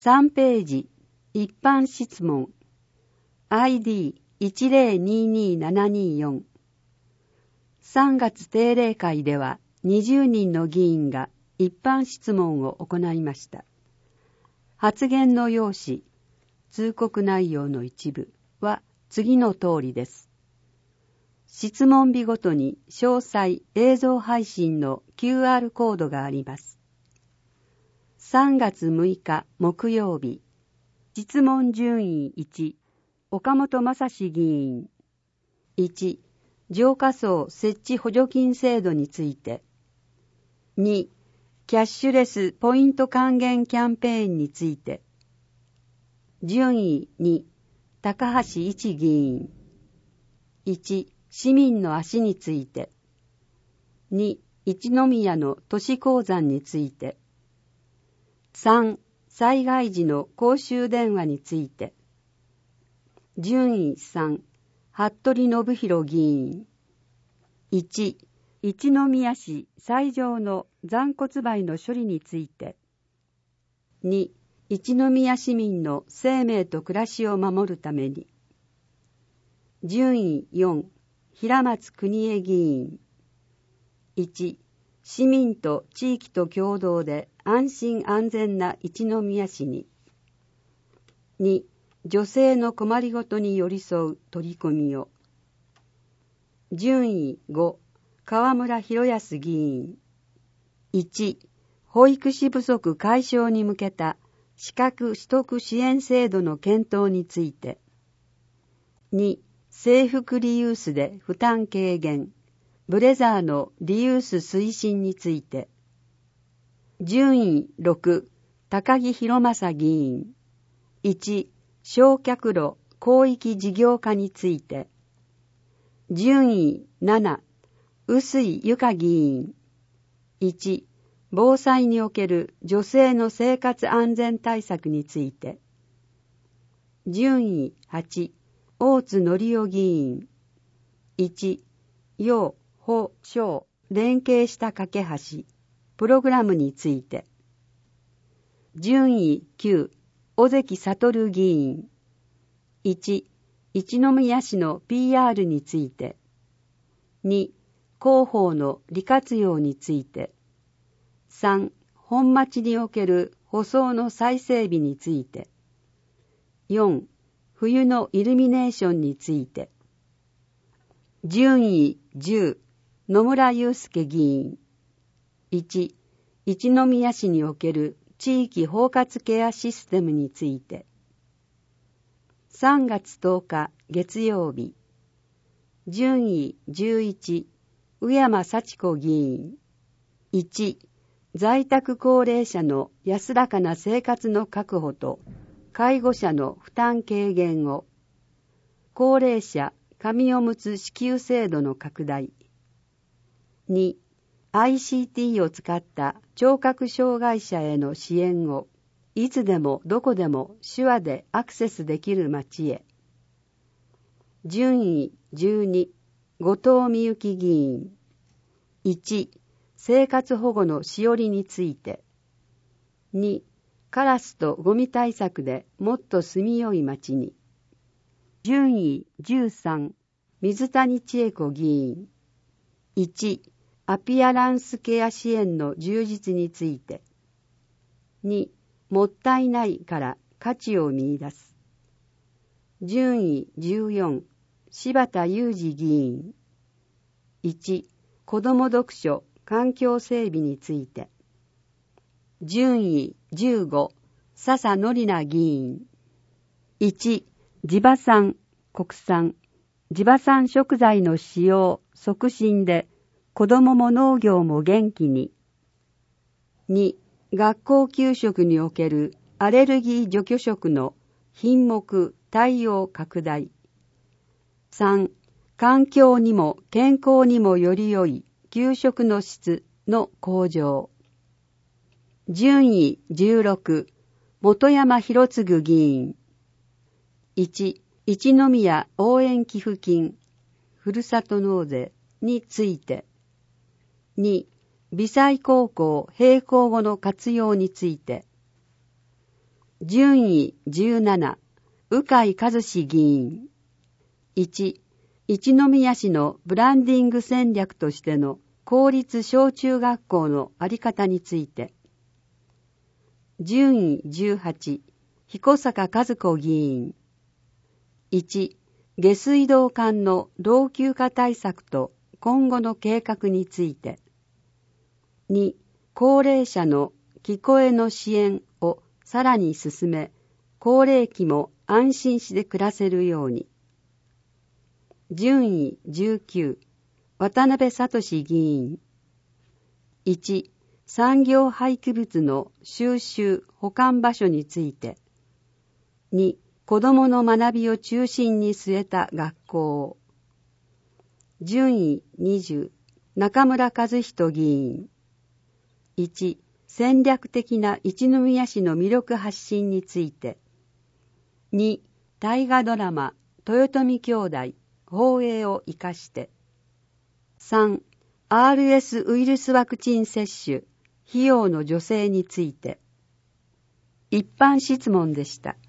3ページ、一般質問。ID1022724。3月定例会では20人の議員が一般質問を行いました。発言の要旨、通告内容の一部は次の通りです。質問日ごとに詳細映像配信の QR コードがあります。3月6日木曜日、質問順位1、岡本正史議員。1、浄化槽設置補助金制度について。2、キャッシュレスポイント還元キャンペーンについて。順位2、高橋一議員。1、市民の足について。2、一宮の都市鉱山について。3、災害時の公衆電話について。順位3、服部信弘議員。1、一宮市斎場の残骨灰の処理について。2、一宮市民の生命と暮らしを守るために。順位4、平松邦江議員。1、市民と地域と共同で安心安全な一宮市に。2、女性の困りごとに寄り添う取り組みを。順位5、河村弘康議員。1、保育士不足解消に向けた資格取得支援制度の検討について。2、制服リユースで負担軽減。ブレザーのリユース推進について。順位6、高木博正議員。1、焼却炉広域事業化について。順位7、臼井由香議員。1、防災における女性の生活安全対策について。順位8、大津則夫議員。1、幼保小連携した架け橋プログラムについて。順位9、尾関悟議員。1、一宮市の PR について。2、広報の利活用について。3、本町における舗装の再整備について。4、冬のイルミネーションについて。順位10、野村祐介議員。1、一宮市における地域包括ケアシステムについて。3月10日月曜日。順位11、宇山幸子議員。1、在宅高齢者の安らかな生活の確保と介護者の負担軽減を。高齢者紙おむつ支給制度の拡大。2、ICT を使った聴覚障害者への支援をいつでもどこでも手話でアクセスできる街へ。順位12、後藤美幸議員。1、生活保護のしおりについて。2、カラスとゴミ対策でもっと住みよい街に。順位13、水谷千恵子議員。1、アピアランスケア支援の充実について。2、もったいないから価値を見出す。順位14、柴田裕二議員。1、子ども読書環境整備について。順位15、笹野里奈議員。1、地場産、国産、地場産食材の使用促進で子どもも農業も元気に。2、学校給食におけるアレルギー除去食の品目対応拡大。3、環境にも健康にもより良い給食の質の向上。順位16、本山博次議員。1、一宮応援寄付金、ふるさと納税について。2、微細高校閉校後の活用について。 順位17、鵜飼和志議員。1、一宮市のブランディング戦略としての公立小中学校のあり方について。順位18、彦坂和子議員。1、下水道管の老朽化対策と今後の計画について。2、高齢者の聞こえの支援をさらに進め、高齢期も安心して暮らせるように。順位19、渡辺聡議員。1、産業廃棄物の収集・保管場所について。2、子どもの学びを中心に据えた学校を。順位20、中村和人議員。1、戦略的な一宮市の魅力発信について。2、大河ドラマ、豊臣兄弟、放映を生かして。3、RS ウイルスワクチン接種、費用の助成について。一般質問でした。